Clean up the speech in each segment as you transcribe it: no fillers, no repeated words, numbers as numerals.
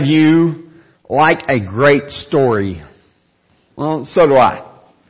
You like a great story? Well, so do I.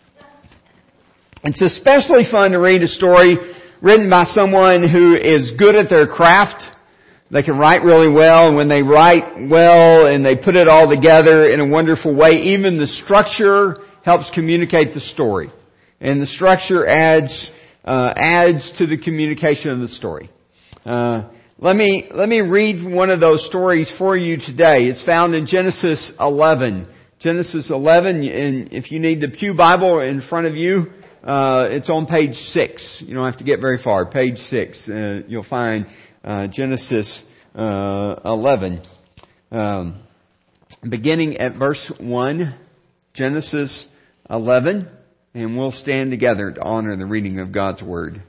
It's especially fun to read a story written by someone who is good at their craft. They can write really well, and when they write well and they put it all together in a wonderful way, even the structure helps communicate the story. And the structure adds to the communication of the story. Let me read one of those stories for you today. It's found in Genesis 11. Genesis 11, and if you need the Pew Bible in front of you, it's on page 6. You don't have to get very far. Page 6. You'll find Genesis 11. Beginning at verse 1. Genesis 11. And we'll stand together to honor the reading of God's Word.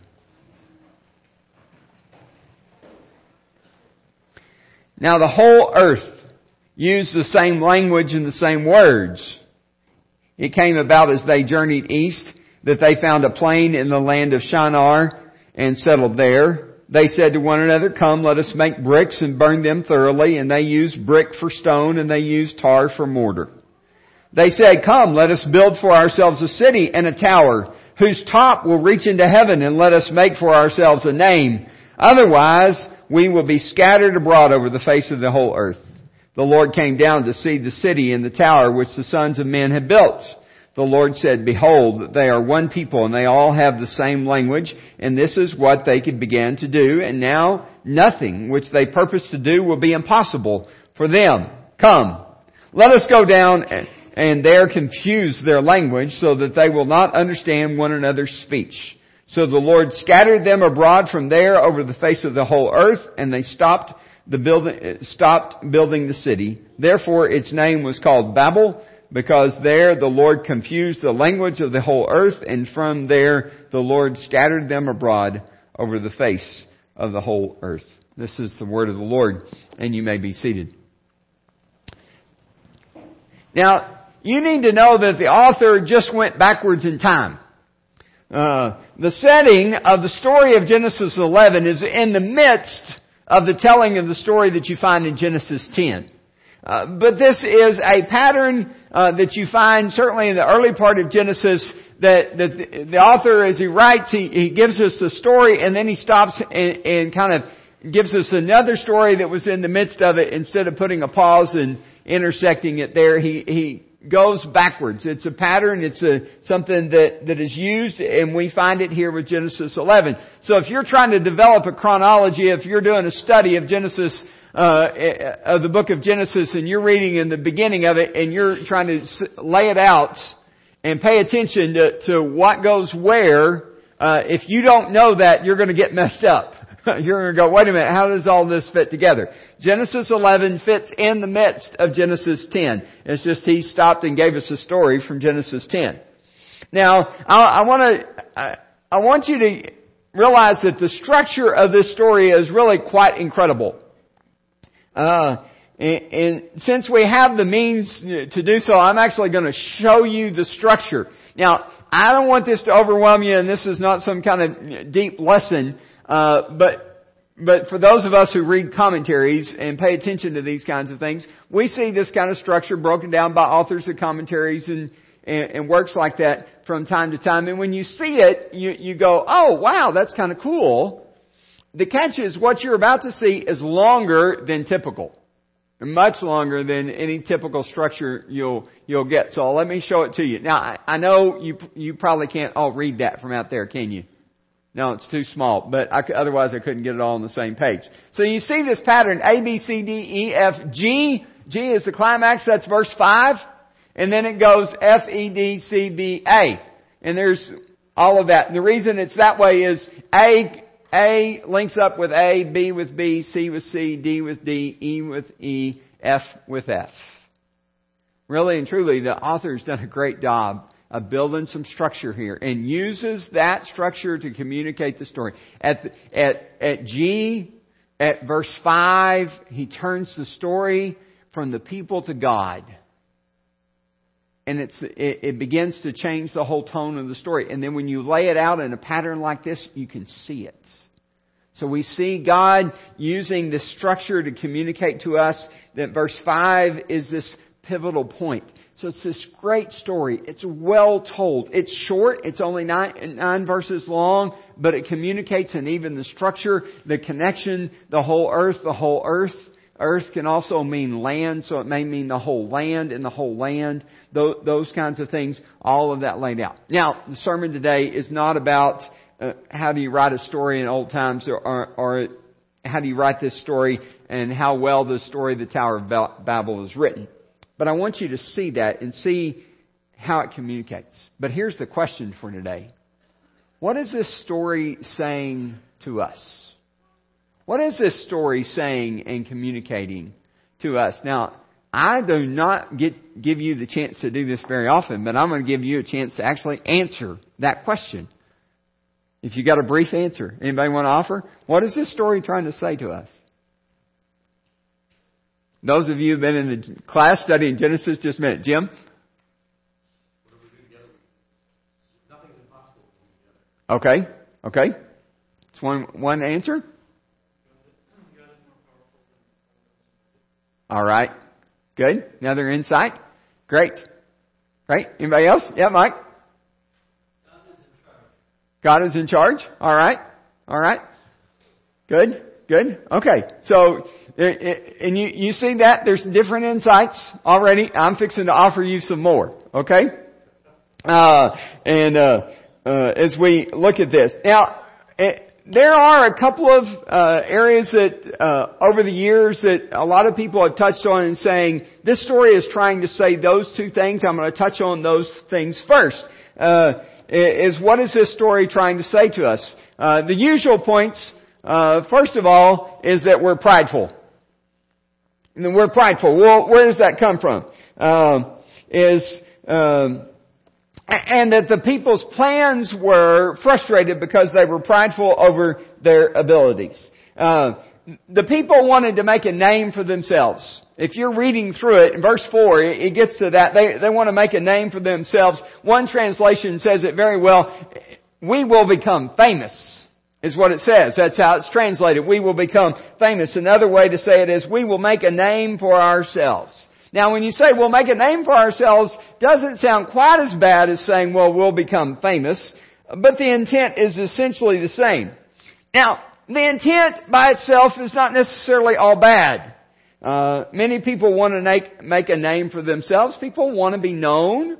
Now the whole earth used the same language and the same words. It came about as they journeyed east that they found a plain in the land of Shinar and settled there. They said to one another, "Come, let us make bricks and burn them thoroughly." And they used brick for stone and they used tar for mortar. They said, "Come, let us build for ourselves a city and a tower whose top will reach into heaven, and let us make for ourselves a name. Otherwise, we will be scattered abroad over the face of the whole earth." The Lord came down to see the city and the tower which the sons of men had built. The Lord said, "Behold, they are one people, and they all have the same language, and this is what they could begin to do. And now nothing which they purpose to do will be impossible for them. Come, let us go down and there confuse their language, so that they will not understand one another's speech." So the Lord scattered them abroad from there over the face of the whole earth, and they stopped building the city. Therefore its name was called Babel, because there the Lord confused the language of the whole earth, and from there the Lord scattered them abroad over the face of the whole earth. This is the word of the Lord, and you may be seated. Now, you need to know that the author just went backwards in time. The setting of the story of Genesis 11 is in the midst of the telling of the story that you find in Genesis 10. But this is a pattern that you find certainly in the early part of Genesis, that the author, as he writes, he gives us the story, and then he stops and kind of gives us another story that was in the midst of it. Instead of putting a pause and intersecting it there, he goes backwards. It's a pattern. It's something that is used, and we find it here with Genesis 11. So if you're trying to develop a chronology, if you're doing a study of Genesis, of the book of Genesis, and you're reading in the beginning of it, and you're trying to lay it out and pay attention to what goes where, if you don't know that, you're going to get messed up. You're going to go, wait a minute, how does all this fit together? Genesis 11 fits in the midst of Genesis 10. It's just he stopped and gave us a story from Genesis 10. Now, I want you to realize that the structure of this story is really quite incredible. And since we have the means to do so, I'm actually going to show you the structure. Now, I don't want this to overwhelm you, and this is not some kind of deep lesson. But for those of us who read commentaries and pay attention to these kinds of things, we see this kind of structure broken down by authors of commentaries and works like that from time to time. And when you see it, you go, "Oh, wow, that's kind of cool." The catch is what you're about to see is longer than typical. Much longer than any typical structure you'll get. So let me show it to you. Now, I know you probably can't all read that from out there, can you? No, it's too small, but otherwise I couldn't get it all on the same page. So you see this pattern, A, B, C, D, E, F, G. G is the climax, that's verse 5. And then it goes F, E, D, C, B, A. And there's all of that. And the reason it's that way is A links up with A, B with B, C with C, D with D, E with E, F with F. Really and truly, the author's done a great job of building some structure here, and uses that structure to communicate the story. At G, at verse 5, he turns the story from the people to God. And it begins to change the whole tone of the story. And then when you lay it out in a pattern like this, you can see it. So we see God using this structure to communicate to us that verse 5 is this pivotal point. So it's this great story. It's well told. It's short. It's only nine verses long, but it communicates, and even the structure, the connection, the whole earth. Earth can also mean land, so it may mean the whole land and the whole land. Those kinds of things, all of that laid out. Now, the sermon today is not about how do you write a story in old times, or how do you write this story and how well the story of the Tower of Babel is written. But I want you to see that and see how it communicates. But here's the question for today. What is this story saying to us? What is this story saying and communicating to us? Now, I do not give you the chance to do this very often, but I'm going to give you a chance to actually answer that question. If you got a brief answer, anybody want to offer? What is this story trying to say to us? Those of you who have been in the class studying Genesis, just a minute. Jim? Nothing's impossible. Okay. It's one answer. All right. Good. Another insight. Great. Anybody else? Yeah, Mike? God is in charge. All right. Good. Okay. So, and you see that there's different insights already. I'm fixing to offer you some more. Okay. As we look at this now, there are a couple of areas that over the years that a lot of people have touched on and saying this story is trying to say those two things. I'm going to touch on those things first. Is what is this story trying to say to us? The usual points, first of all, is that we're prideful. And we're prideful. Well, where does that come from? And that the people's plans were frustrated because they were prideful over their abilities. The people wanted to make a name for themselves. If you're reading through it, in verse 4, it gets to that. They want to make a name for themselves. One translation says it very well. We will become famous, is what it says. That's how it's translated. We will become famous. Another way to say it is we will make a name for ourselves. Now, when you say we'll make a name for ourselves, doesn't sound quite as bad as saying, well, we'll become famous. But the intent is essentially the same. Now, the intent by itself is not necessarily all bad. Many people want to make a name for themselves. People want to be known.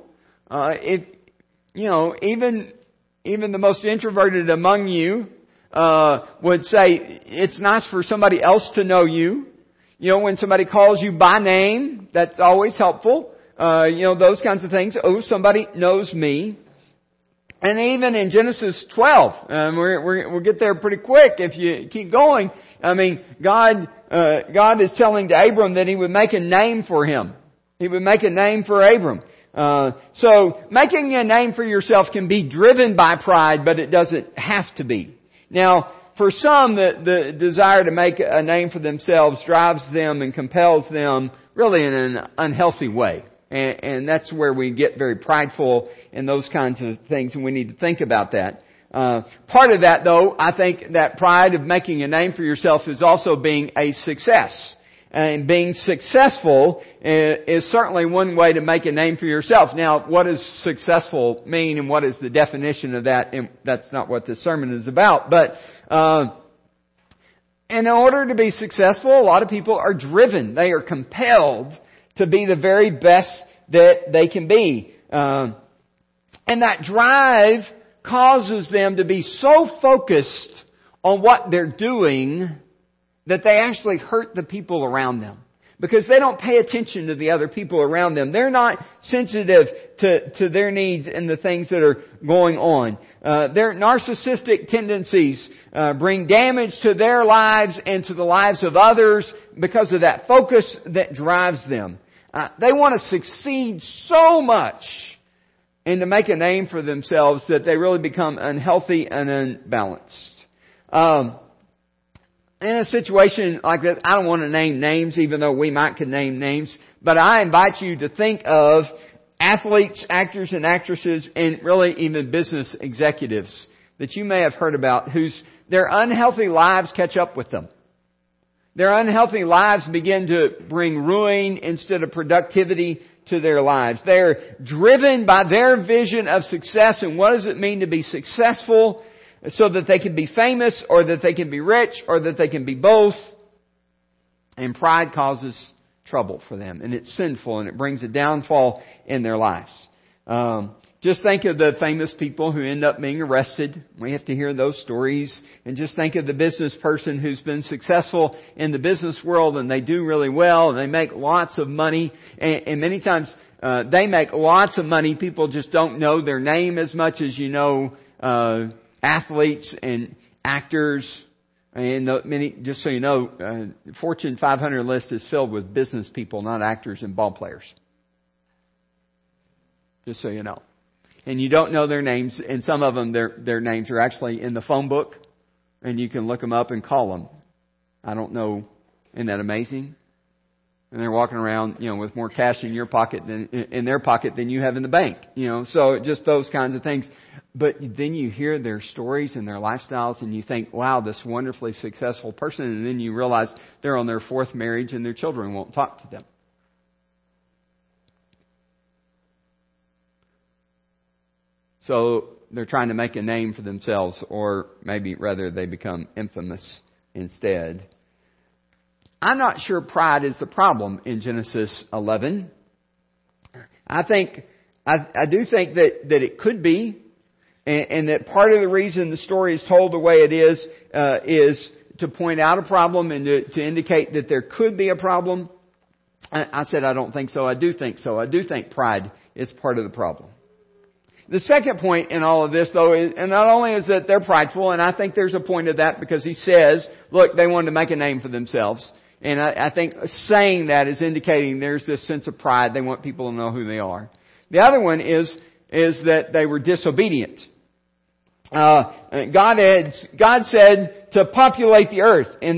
Even the most introverted among you would say it's nice for somebody else to know you. When somebody calls you by name, that's always helpful. Those kinds of things. Oh, somebody knows me. And even in Genesis 12, we'll get there pretty quick if you keep going. I mean, God is telling to Abram that He would make a name for him. He would make a name for Abram. So making a name for yourself can be driven by pride, but it doesn't have to be. Now, for some, the desire to make a name for themselves drives them and compels them really in an unhealthy way. And that's where we get very prideful and those kinds of things, and we need to think about that. Part of that, though, I think that pride of making a name for yourself is also being a success. And being successful is certainly one way to make a name for yourself. Now, what does successful mean and what is the definition of that? And that's not what this sermon is about. But in order to be successful, a lot of people are driven. They are compelled to be the very best that they can be. And that drive causes them to be so focused on what they're doing that they actually hurt the people around them. Because they don't pay attention to the other people around them. They're not sensitive to their needs and the things that are going on. Their narcissistic tendencies bring damage to their lives and to the lives of others because of that focus that drives them. They want to succeed so much and to make a name for themselves that they really become unhealthy and unbalanced. In a situation like that, I don't want to name names, even though we might could name names, but I invite you to think of athletes, actors and actresses, and really even business executives that you may have heard about their unhealthy lives catch up with them. Their unhealthy lives begin to bring ruin instead of productivity to their lives. They're driven by their vision of success and what does it mean to be successful so that they can be famous or that they can be rich or that they can be both. And pride causes trouble for them and it's sinful and it brings a downfall in their lives. Just think of the famous people who end up being arrested. We have to hear those stories. And just think of the business person who's been successful in the business world and they do really well and they make lots of money. And many times they make lots of money. People just don't know their name as much as you know athletes and actors. And just so you know, Fortune 500 list is filled with business people, not actors and ball players. Just so you know. And you don't know their names, and some of them, their names are actually in the phone book, and you can look them up and call them. I don't know. Isn't that amazing? And they're walking around, with more cash in your pocket in their pocket than you have in the bank, So just those kinds of things. But then you hear their stories and their lifestyles, and you think, wow, this wonderfully successful person, and then you realize they're on their fourth marriage and their children won't talk to them. So they're trying to make a name for themselves, or maybe rather they become infamous instead. I'm not sure pride is the problem in Genesis 11. I do think that it could be, and that part of the reason the story is told the way it is to point out a problem and to indicate that there could be a problem. I said I don't think so. I do think so. I do think pride is part of the problem. The second point in all of this, though, and not only is that they're prideful, and I think there's a point of that because he says, look, they wanted to make a name for themselves. And I think saying that is indicating there's this sense of pride. They want people to know who they are. The other one is that they were disobedient. God said to populate the earth, and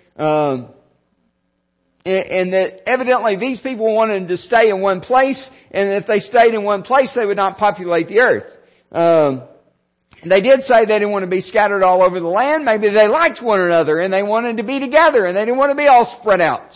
that evidently these people wanted to stay in one place, and if they stayed in one place, they would not populate the earth. They did say they didn't want to be scattered all over the land. Maybe they liked one another, and they wanted to be together, and they didn't want to be all spread out.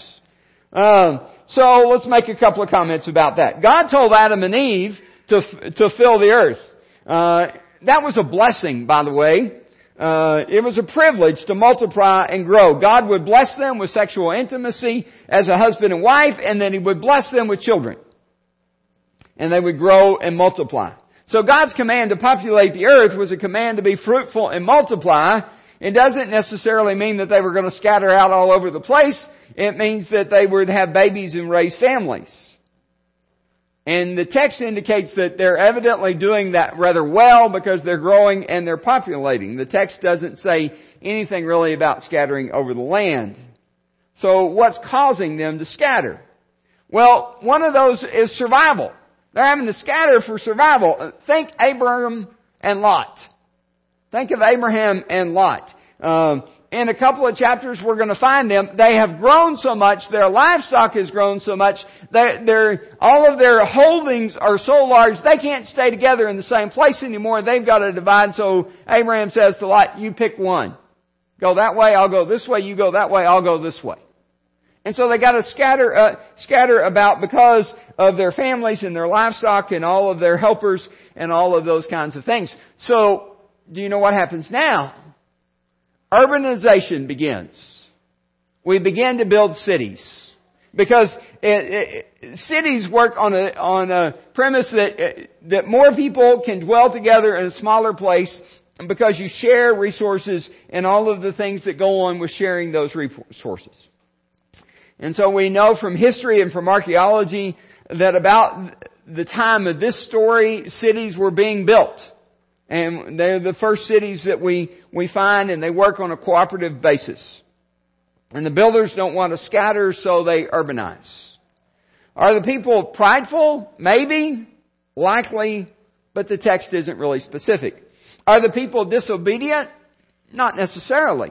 So let's make a couple of comments about that. God told Adam and Eve to fill the earth. That was a blessing, by the way. It was a privilege to multiply and grow. God would bless them with sexual intimacy as a husband and wife, and then He would bless them with children. And they would grow and multiply. So God's command to populate the earth was a command to be fruitful and multiply. It doesn't necessarily mean that they were going to scatter out all over the place. It means that they would have babies and raise families. And the text indicates that they're evidently doing that rather well because they're growing and they're populating. The text doesn't say anything really about scattering over the land. So what's causing them to scatter? Well, one of those is survival. They're having to scatter for survival. Think Abraham and Lot. Think of Abraham and Lot. In a couple of chapters we're going to find them. They have grown so much, their livestock has grown so much, all of their holdings are so large, they can't stay together in the same place anymore. They've got to divide. So Abraham says to Lot, you pick one. Go that way, I'll go this way. You go that way, I'll go this way. And so they got to scatter about because of their families and their livestock and all of their helpers and all of those kinds of things. So, do you know what happens now? Urbanization begins. We begin to build cities. Because cities work on a premise that more people can dwell together in a smaller place because you share resources and all of the things that go on with sharing those resources. And so we know from history and from archaeology that about the time of this story, cities were being built. And they're the first cities that we find, and they work on a cooperative basis. And the builders don't want to scatter, so they urbanize. Are the people prideful? Maybe. Likely. But the text isn't really specific. Are the people disobedient? Not necessarily.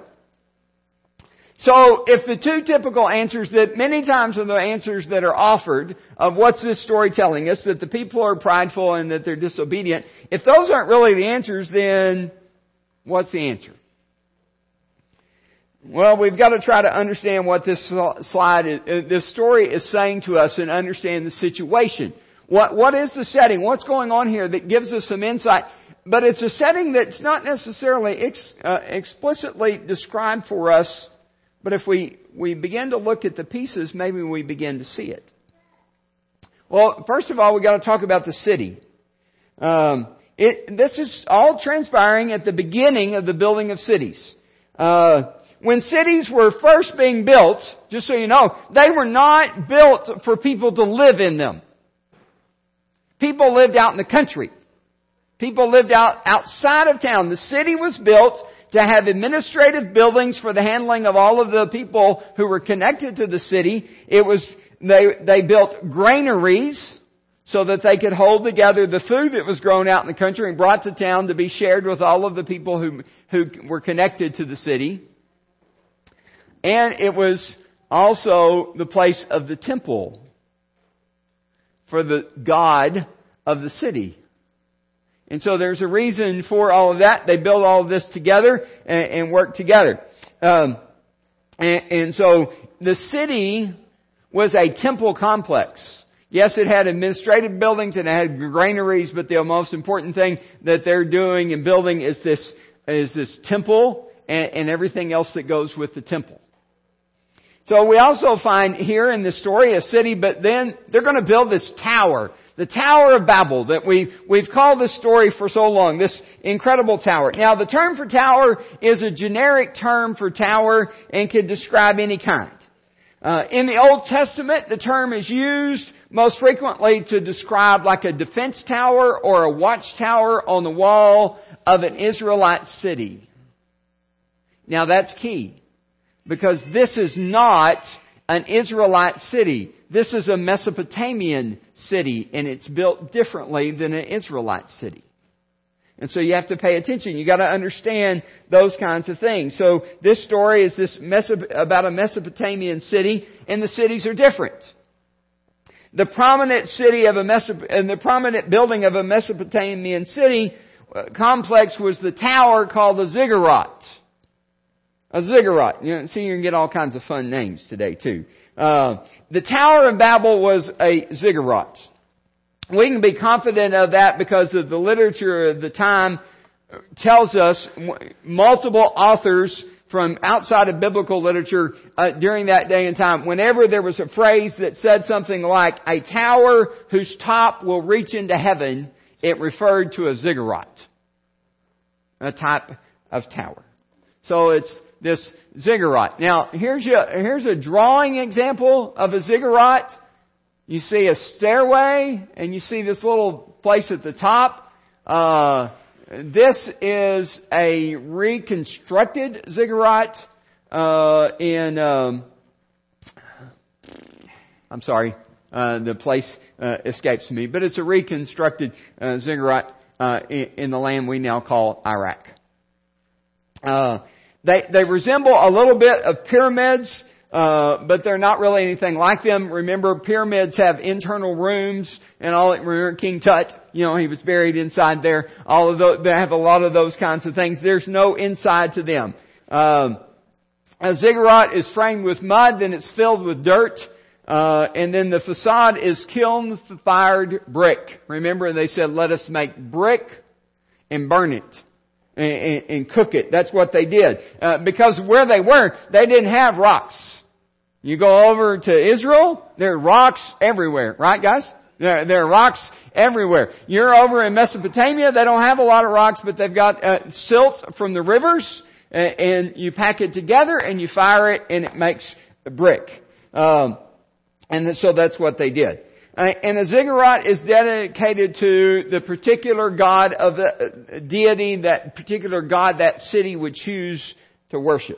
So, if the two typical answers that many times are the answers that are offered of what's this story telling us, that the people are prideful and that they're disobedient, if those aren't really the answers, then What's the answer? Well, we've got to try to understand what this story is saying to us and understand the situation. What is the setting? What's going on here that gives us some insight? But it's a setting that's not necessarily explicitly described for us. But if we begin to look at the pieces, maybe we begin to see it. Well, first of all, we've got to talk about the city. This is all transpiring at the beginning of the building of cities. When cities were first being built, just so you know, they were not built for people to live in them. People lived out in the country. People lived outside of town. The city was built to have administrative buildings for the handling of all of the people who were connected to the city. They built granaries so that they could hold together the food that was grown out in the country and brought to town to be shared with all of the people who were connected to the city. And it was also the place of the temple for the God of the city. And so there's a reason for all of that. They built all of this together and worked together. And so the city was a temple complex. Yes, it had administrative buildings and it had granaries, but the most important thing that they're doing and building is this temple and everything else that goes with the temple. So we also find here in the story a city, but then they're going to build this tower. The Tower of Babel that we've called this story for so long. This incredible tower. Now the term for tower is a generic term for tower and can describe any kind. In the Old Testament, the term is used most frequently to describe like a defense tower or a watchtower on the wall of an Israelite city. Now that's key. Because this is not an Israelite city. This is a Mesopotamian city, and it's built differently than an Israelite city. And so you have to pay attention. You got to understand those kinds of things. So this story is about a Mesopotamian city, and the cities are different. The prominent the prominent building of a Mesopotamian city complex was the tower called the ziggurat. A ziggurat. You can get all kinds of fun names today too. The Tower of Babel was a ziggurat. We can be confident of that because of the literature of the time tells us multiple authors from outside of biblical literature during that day and time. Whenever there was a phrase that said something like a tower whose top will reach into heaven, it referred to a ziggurat, a type of tower. So it's this ziggurat. Now, here's a drawing example of a ziggurat. You see a stairway, and you see this little place at the top. This is a reconstructed ziggurat the place escapes me, but it's a reconstructed ziggurat in the land we now call Iraq. They resemble a little bit of pyramids, but they're not really anything like them. Remember, pyramids have internal rooms and all. Remember King Tut? He was buried inside there. All of those, they have a lot of those kinds of things. There's no inside to them. A ziggurat is framed with mud, then it's filled with dirt, and then the facade is kiln-fired brick. Remember, they said, "Let us make brick and burn it." And cook it. That's what they did. Because where they were, they didn't have rocks. You go over to Israel, there are rocks everywhere. Right, guys? There are rocks everywhere. You're over in Mesopotamia, they don't have a lot of rocks, but they've got silt from the rivers, and you pack it together, and you fire it, and it makes brick. And so that's what they did. And a ziggurat is dedicated to the particular god of the deity, that particular god that city would choose to worship.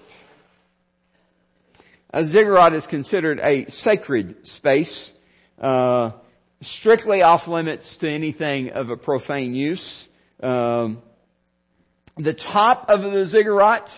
A ziggurat is considered a sacred space, strictly off limits to anything of a profane use. The top of the ziggurat,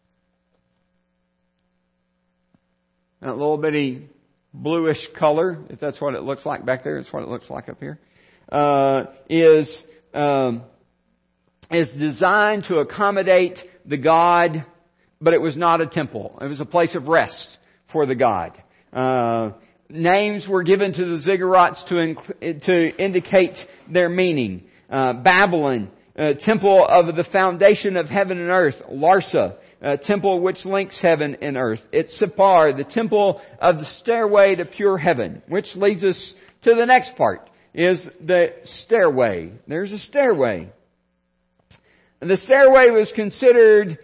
that little bitty bluish color, if that's what it looks like back there, it's what it looks like up here, is is designed to accommodate the god, but it was not a temple. It was a place of rest for the god. Names were given to the ziggurats to indicate their meaning. Babylon, temple of the foundation of heaven and earth. Larsa, temple which links heaven and earth. It's Sippar, the temple of the stairway to pure heaven, which leads us to the next part, is the stairway. There's a stairway. The stairway was considered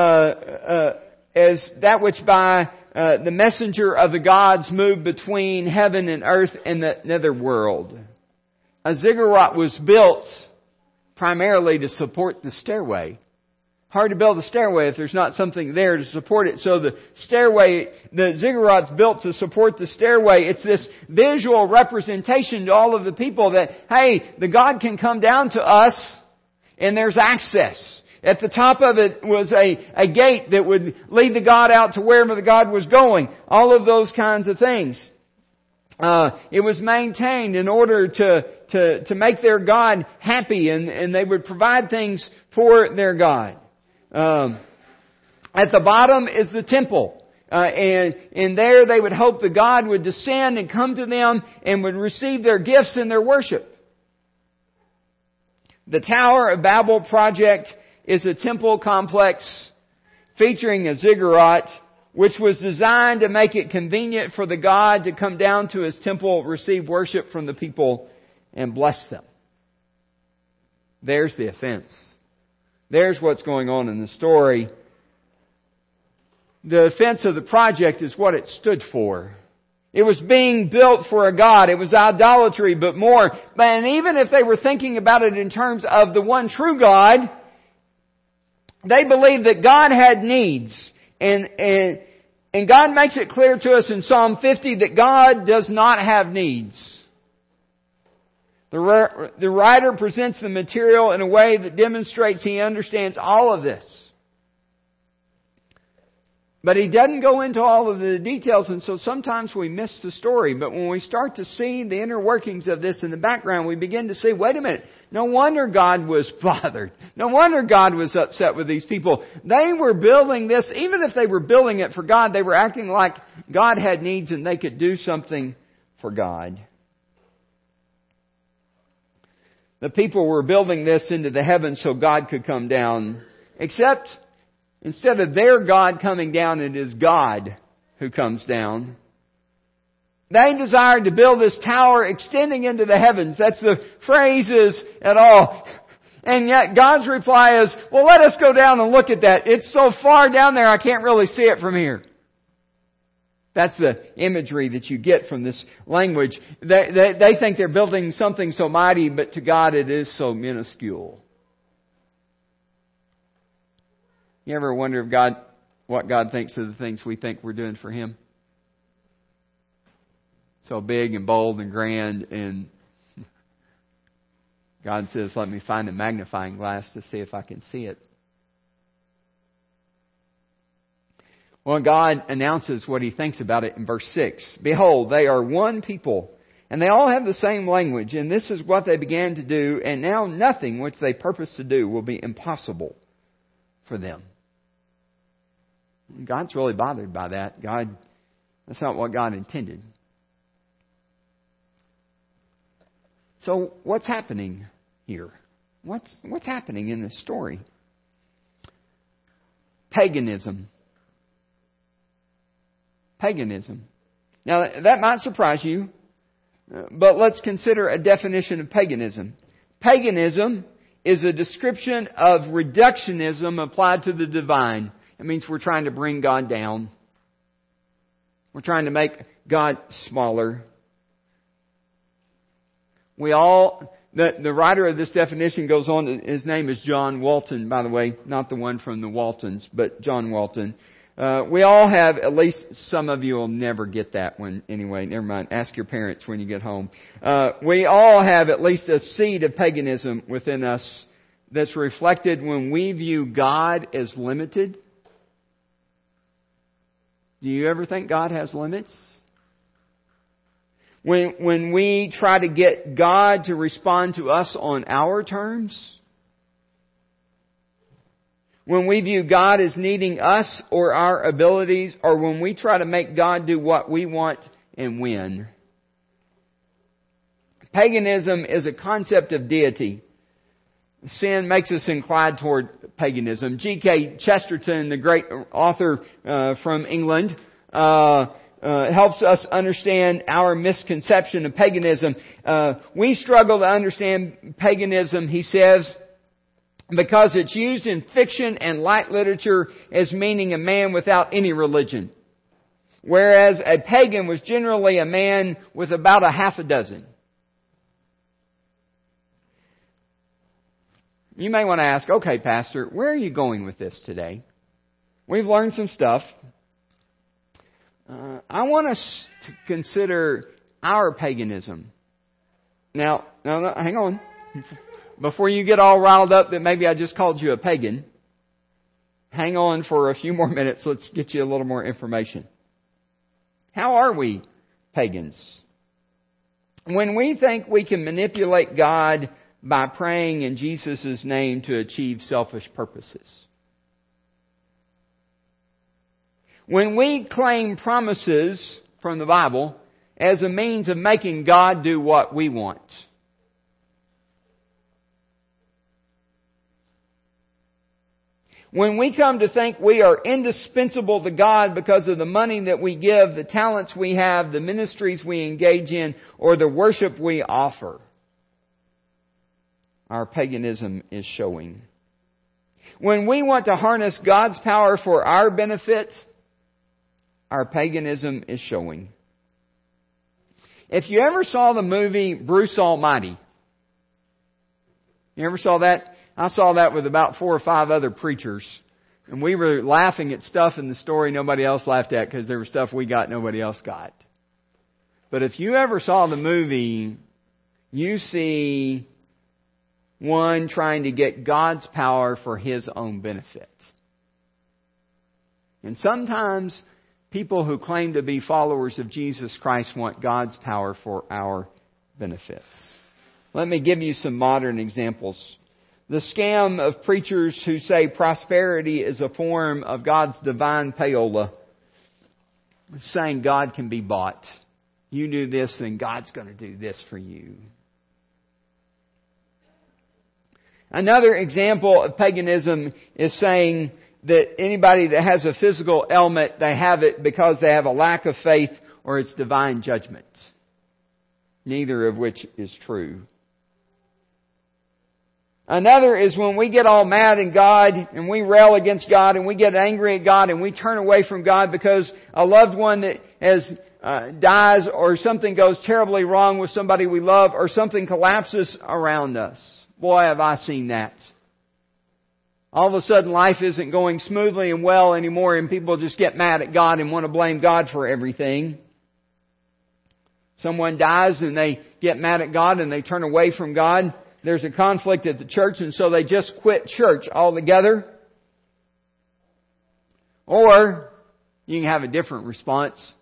as that which by the messenger of the gods moved between heaven and earth and the netherworld. A ziggurat was built primarily to support the stairway. Hard to build a stairway if there's not something there to support it. So the stairway, the ziggurat's built to support the stairway. It's this visual representation to all of the people that, hey, the God can come down to us and there's access. At the top of it was a gate that would lead the God out to wherever the God was going. All of those kinds of things. It was maintained in order to make their God happy, and they would provide things for their God. At the bottom is the temple. And there they would hope the God would descend and come to them and would receive their gifts and their worship. The Tower of Babel project is a temple complex featuring a ziggurat which was designed to make it convenient for the God to come down to His temple, receive worship from the people, and bless them. There's the offense. There's what's going on in the story. The offense of the project is what it stood for. It was being built for a God. It was idolatry, but more. And even if they were thinking about it in terms of the one true God, they believed that God had needs. And God makes it clear to us in Psalm 50 that God does not have needs. The writer presents the material in a way that demonstrates he understands all of this. But he doesn't go into all of the details, and so sometimes we miss the story. But when we start to see the inner workings of this in the background, we begin to see, wait a minute, no wonder God was bothered. No wonder God was upset with these people. They were building this, even if they were building it for God, they were acting like God had needs and they could do something for God. The people were building this into the heavens so God could come down, except instead of their God coming down, it is God who comes down. They desired to build this tower extending into the heavens. That's the phrases at all. And yet God's reply is, well, let us go down and look at that. It's so far down there I can't really see it from here. That's the imagery that you get from this language. They think they're building something so mighty, but to God it is so minuscule. You ever wonder what God thinks of the things we think we're doing for Him? So big and bold and grand, and God says, let me find a magnifying glass to see if I can see it. Well, God announces what He thinks about it in verse 6. Behold, they are one people, and they all have the same language, and this is what they began to do, and now nothing which they purpose to do will be impossible for them. God's really bothered by that. That's not what God intended. So what's happening here? What's happening in this story? Paganism. Paganism. Now that might surprise you, but let's consider a definition of paganism. Paganism is a description of reductionism applied to the divine. It means we're trying to bring God down. We're trying to make God smaller. The writer of this definition goes on, his name is John Walton, by the way, not the one from the Waltons, but John Walton. We all have, at least some of you will never get that one anyway, never mind, ask your parents when you get home. We all have at least a seed of paganism within us that's reflected when we view God as limited. Do you ever think God has limits? When we try to get God to respond to us on our terms, when we view God as needing us or our abilities, or when we try to make God do what we want and when. Paganism is a concept of deity. Sin makes us inclined toward paganism. G.K. Chesterton, the great author from England, helps us understand our misconception of paganism. We struggle to understand paganism, he says, because it's used in fiction and light literature as meaning a man without any religion. Whereas a pagan was generally a man with about a half a dozen. You may want to ask, okay, Pastor, where are you going with this today? We've learned some stuff. I want us to consider our paganism. Now, hang on. Before you get all riled up that maybe I just called you a pagan, hang on for a few more minutes. Let's get you a little more information. How are we pagans? When we think we can manipulate God by praying in Jesus' name to achieve selfish purposes. When we claim promises from the Bible as a means of making God do what we want. When we come to think we are indispensable to God because of the money that we give, the talents we have, the ministries we engage in, or the worship we offer. Our paganism is showing. When we want to harness God's power for our benefit, our paganism is showing. If you ever saw the movie Bruce Almighty, you ever saw that? I saw that with about 4 or 5 other preachers. And we were laughing at stuff in the story nobody else laughed at because there was stuff we got nobody else got. But if you ever saw the movie, you see one trying to get God's power for his own benefit. And sometimes people who claim to be followers of Jesus Christ want God's power for our benefits. Let me give you some modern examples. The scam of preachers who say prosperity is a form of God's divine payola, saying God can be bought. You do this, then God's going to do this for you. Another example of paganism is saying that anybody that has a physical ailment, they have it because they have a lack of faith or it's divine judgment. Neither of which is true. Another is when we get all mad at God and we rail against God and we get angry at God and we turn away from God because a loved one that dies or something goes terribly wrong with somebody we love or something collapses around us. Boy, have I seen that. All of a sudden life isn't going smoothly and well anymore and people just get mad at God and want to blame God for everything. Someone dies and they get mad at God and they turn away from God. There's a conflict at the church and so they just quit church altogether. Or you can have a different response.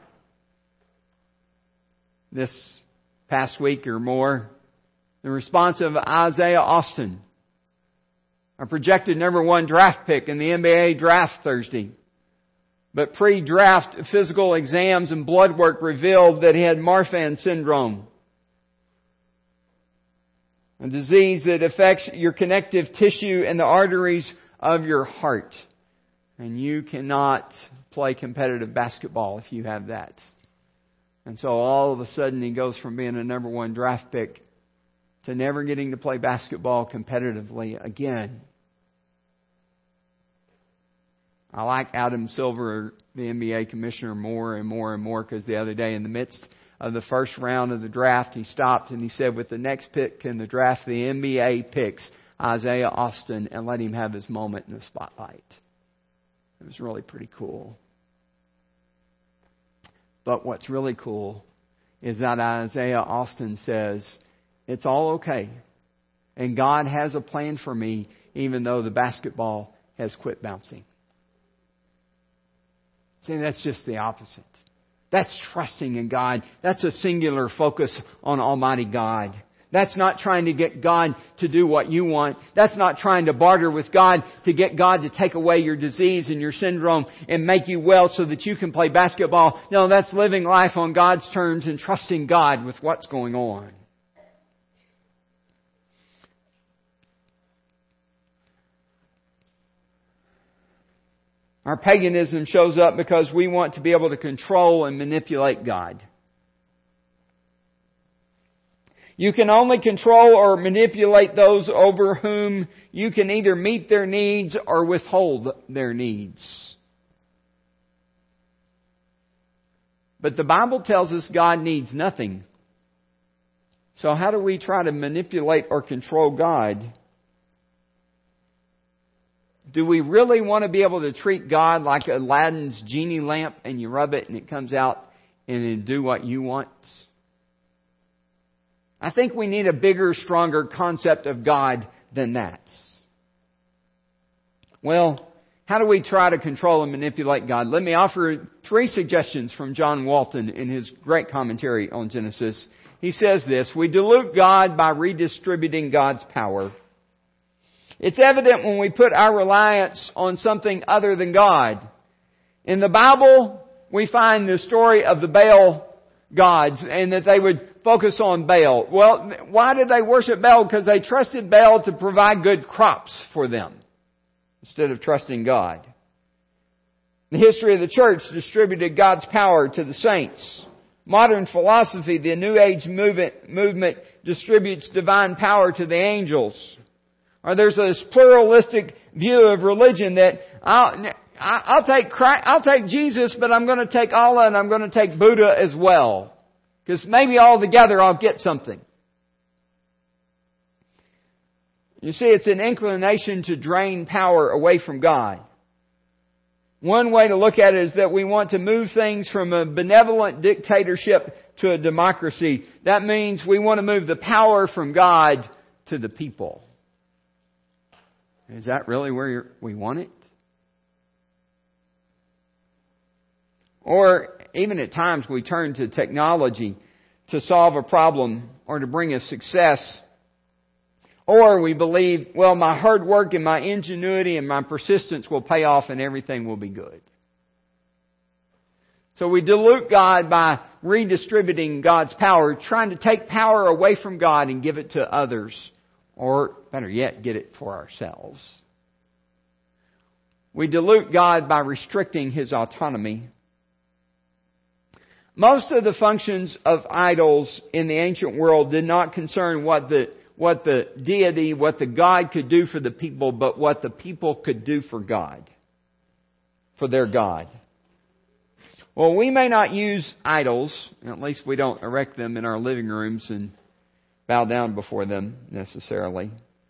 This past week or more, the response of Isaiah Austin, a projected number 1 draft pick in the NBA draft Thursday. But pre-draft physical exams and blood work revealed that he had Marfan syndrome. A disease that affects your connective tissue and the arteries of your heart. And you cannot play competitive basketball if you have that. And so all of a sudden he goes from being a number 1 draft pick to never getting to play basketball competitively again. I like Adam Silver, the NBA commissioner, more and more and more because the other day in the midst of the first round of the draft, he stopped and he said, with the next pick in the draft, the NBA picks Isaiah Austin and let him have his moment in the spotlight. It was really pretty cool. But what's really cool is that Isaiah Austin says, it's all okay. And God has a plan for me, even though the basketball has quit bouncing. See, that's just the opposite. That's trusting in God. That's a singular focus on Almighty God. That's not trying to get God to do what you want. That's not trying to barter with God to get God to take away your disease and your syndrome and make you well so that you can play basketball. No, that's living life on God's terms and trusting God with what's going on. Our paganism shows up because we want to be able to control and manipulate God. You can only control or manipulate those over whom you can either meet their needs or withhold their needs. But the Bible tells us God needs nothing. So how do we try to manipulate or control God? Do we really want to be able to treat God like Aladdin's genie lamp and you rub it and it comes out and it do what you want? I think we need a bigger, stronger concept of God than that. Well, how do we try to control and manipulate God? Let me offer 3 suggestions from John Walton in his great commentary on Genesis. He says this: we dilute God by redistributing God's power. It's evident when we put our reliance on something other than God. In the Bible, we find the story of the Baal gods and that they would focus on Baal. Well, why did they worship Baal? Because they trusted Baal to provide good crops for them instead of trusting God. The history of the church distributed God's power to the saints. Modern philosophy, the New Age movement distributes divine power to the angels. Or there's this pluralistic view of religion that I'll take Jesus, but I'm going to take Allah and I'm going to take Buddha as well. Because maybe all together I'll get something. You see, it's an inclination to drain power away from God. One way to look at it is that we want to move things from a benevolent dictatorship to a democracy. That means we want to move the power from God to the people. Is that really where we want it? Or even at times we turn to technology to solve a problem or to bring us success. Or we believe, well, my hard work and my ingenuity and my persistence will pay off and everything will be good. So we dilute God by redistributing God's power, trying to take power away from God and give it to others. Or, better yet, get it for ourselves. We dilute God by restricting His autonomy. Most of the functions of idols in the ancient world did not concern what the deity, what the God could do for the people, but what the people could do for God, for their God. Well, we may not use idols, at least we don't erect them in our living rooms and bow down before them necessarily.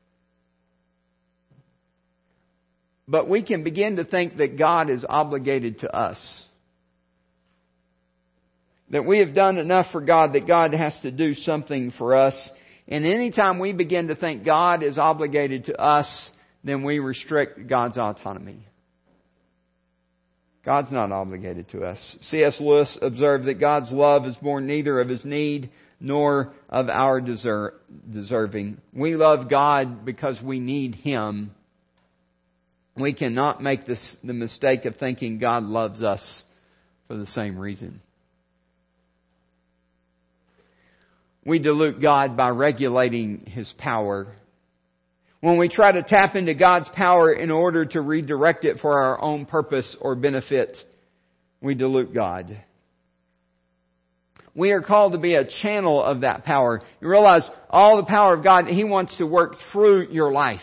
But we can begin to think that God is obligated to us. That we have done enough for God, that God has to do something for us. And anytime we begin to think God is obligated to us, then we restrict God's autonomy. God's not obligated to us. C.S. Lewis observed that God's love is born neither of His need nor of our deserving. We love God because we need Him. We cannot make the mistake of thinking God loves us for the same reason. We dilute God by regulating His power. When we try to tap into God's power in order to redirect it for our own purpose or benefit, we dilute God. We are called to be a channel of that power. You realize all the power of God, He wants to work through your life.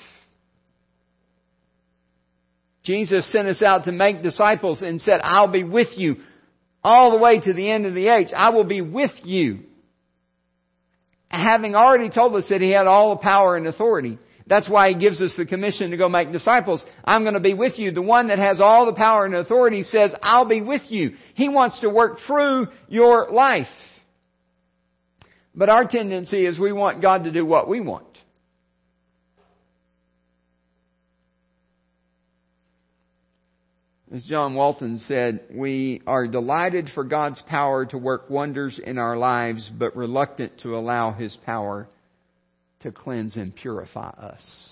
Jesus sent us out to make disciples and said, I'll be with you all the way to the end of the age. I will be with you. Having already told us that He had all the power and authority. That's why He gives us the commission to go make disciples. I'm going to be with you. The one that has all the power and authority says, I'll be with you. He wants to work through your life. But our tendency is we want God to do what we want. As John Walton said, we are delighted for God's power to work wonders in our lives, but reluctant to allow His power to cleanse and purify us.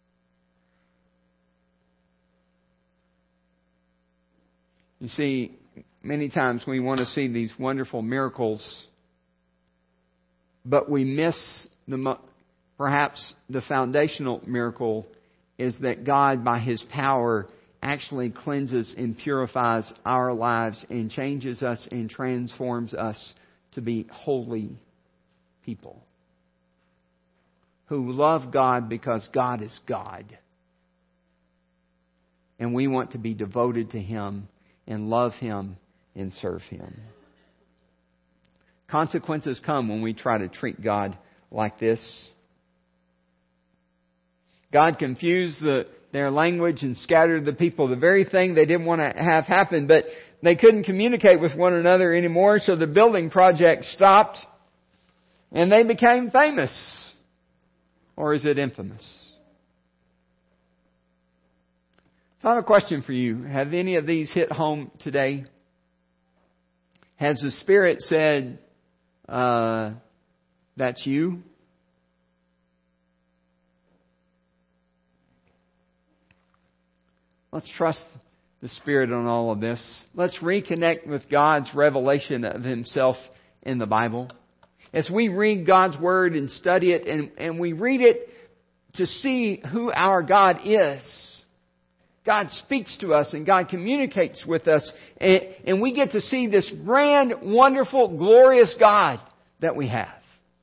You see, many times we want to see these wonderful miracles, but we miss perhaps the foundational miracle is that God, by His power, actually cleanses and purifies our lives and changes us and transforms us to be holy people who love God because God is God. And we want to be devoted to Him and love Him and serve Him. Consequences come when we try to treat God like this. God confused their language and scattered the people. The very thing they didn't want to have happen, but they couldn't communicate with one another anymore, so the building project stopped and they became famous. Or is it infamous? So I have a question for you. Have any of these hit home today? Has the Spirit said, that's you? Let's trust the Spirit on all of this. Let's reconnect with God's revelation of Himself in the Bible. As we read God's Word and study it, and we read it to see who our God is. God speaks to us and God communicates with us, and we get to see this grand, wonderful, glorious God that we have.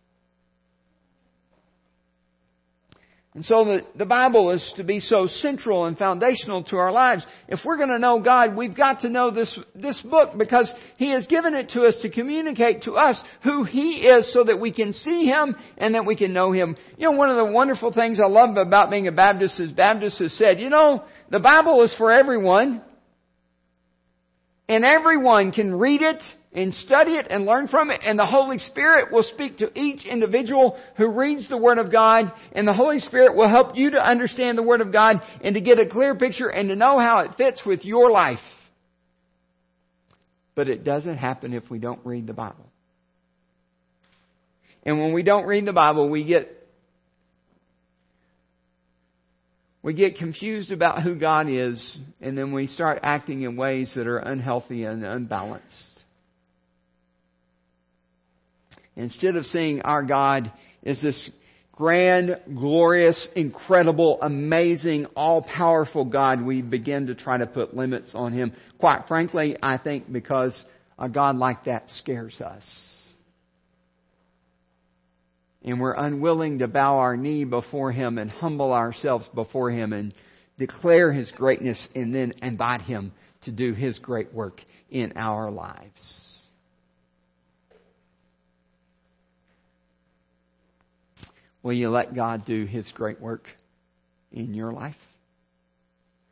And so the Bible is to be so central and foundational to our lives. If we're going to know God, we've got to know this book, because He has given it to us to communicate to us who He is so that we can see Him and that we can know Him. You know, one of the wonderful things I love about being a Baptist is Baptists have said, you know, the Bible is for everyone. And everyone can read it and study it and learn from it. And the Holy Spirit will speak to each individual who reads the Word of God. And the Holy Spirit will help you to understand the Word of God and to get a clear picture and to know how it fits with your life. But it doesn't happen if we don't read the Bible. And when we don't read the Bible, we get confused about who God is, and then we start acting in ways that are unhealthy and unbalanced. Instead of seeing our God as this grand, glorious, incredible, amazing, all-powerful God, we begin to try to put limits on Him. Quite frankly, I think because a God like that scares us. And we're unwilling to bow our knee before Him and humble ourselves before Him and declare His greatness and then invite Him to do His great work in our lives. Will you let God do His great work in your life?